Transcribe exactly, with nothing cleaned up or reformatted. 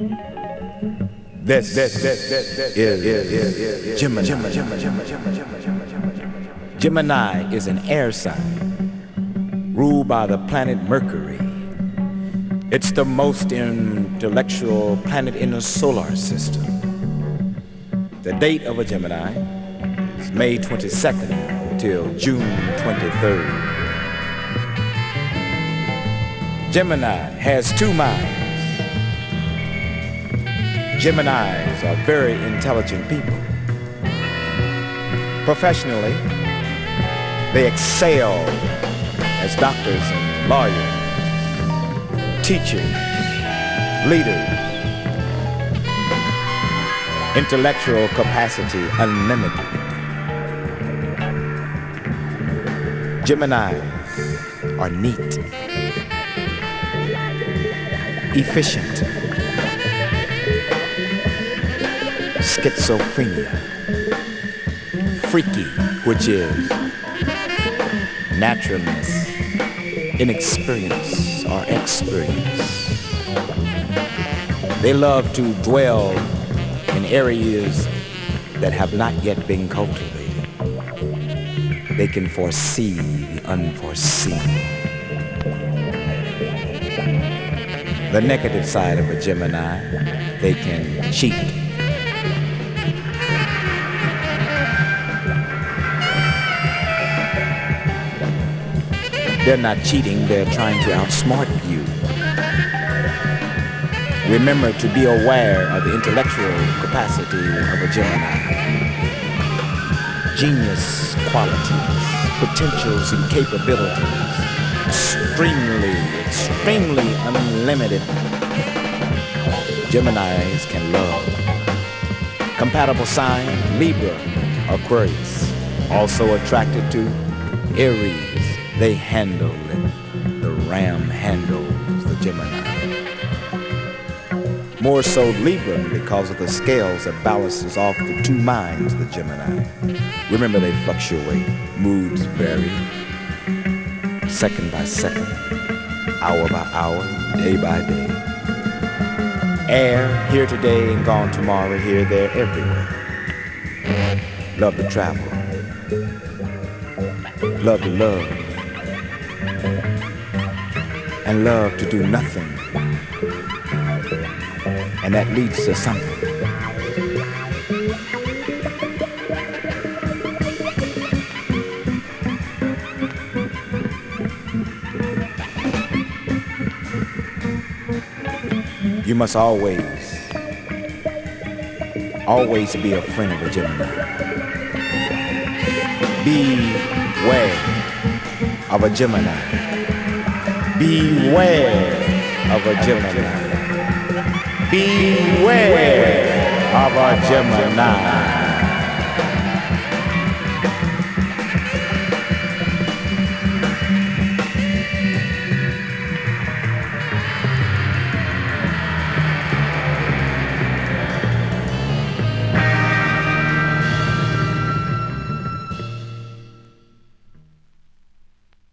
This, this, this, this, this is, is, is, is Gemini. Gemini. Gemini is an air sign ruled by the planet Mercury. It's the most intellectual planet in the solar system. The date of a Gemini is May twenty-second till June twenty-third. Gemini has two minds. Geminis are very intelligent people. Professionally, they excel as doctors and lawyers, teachers, leaders. Intellectual capacity unlimited. Geminis are neat, efficient, schizophrenia, freaky, which is naturalness, inexperience, or experience. They love to dwell in areas that have not yet been cultivated. They can foresee the unforeseen. The negative side of a Gemini, they can cheat. They're not cheating, they're trying to outsmart you. Remember to be aware of the intellectual capacity of a Gemini. Genius qualities, potentials and capabilities, extremely, extremely unlimited. Geminis can love. Compatible sign, Libra, Aquarius. Also attracted to Aries. They handle it. The ram handles the Gemini. More so Libra because of the scales that balances off the two minds of the Gemini. Remember, they fluctuate. Moods vary. Second by second. Hour by hour. Day by day. Air, here today and gone tomorrow. Here, there, everywhere. Love to travel. Love to love. And love to do nothing. And that leads to something. You must always, always be a friend of a Gemini. Beware of a Gemini. Beware of a Gemini. Beware of a Gemini.